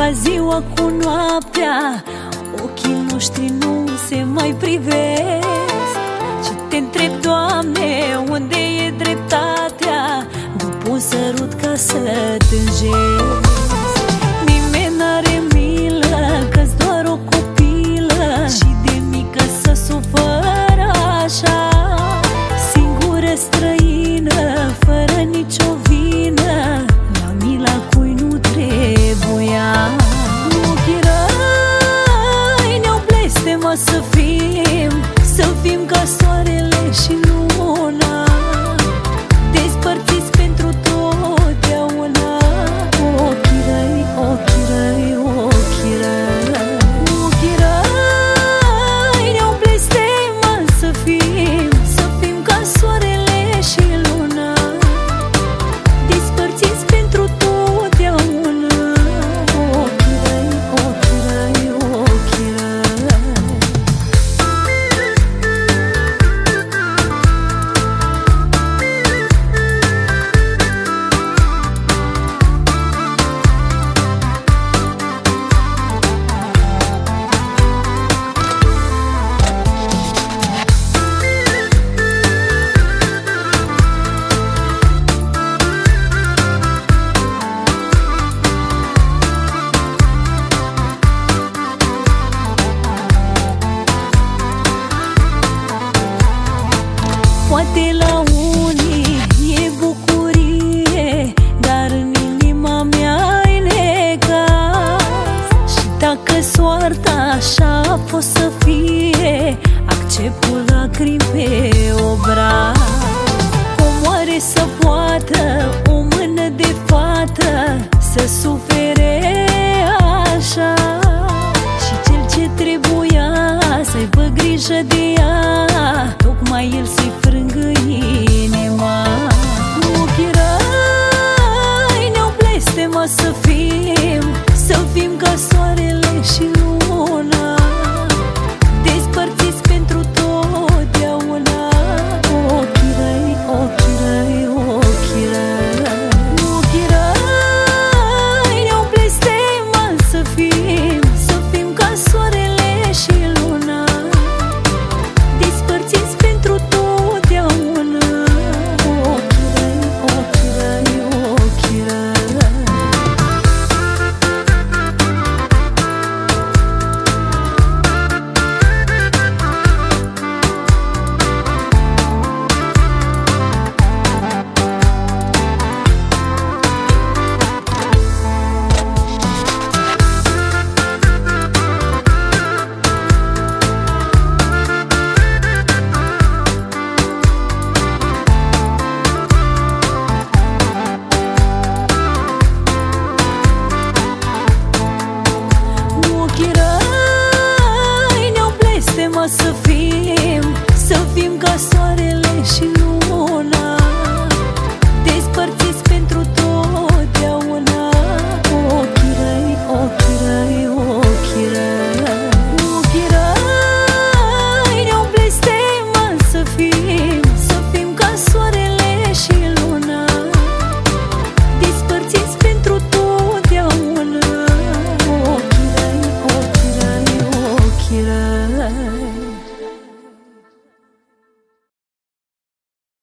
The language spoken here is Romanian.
ca ziua cu noaptea, ochii noștri nu se mai privesc. Și te întreb, Doamne, unde e dreptatea după un sărut ca să tânjesc? Nimeni n-are milă, că-s doar o copilă și de mică să sufără așa, singură străină, fără nicio vină, la mila cui nu trebuia. Ochii răi ne-au blestemat să fim ca soarele și luna, despărțiți pentru totdeauna. Ochii răi, ochii răi, ochii răi, ochii răi ne-au blestemat să fim ca soarele și luna, despărțiți pentru totdeauna. Ochii răi, ochii răi, ochii răi. Poate la unii e bucurie, dar în inima mea-i necaz. Și dacă soarta așa a fost să fie, accept cu lacrimi pe obraz. Cum oare să poată o mână de fată să sufere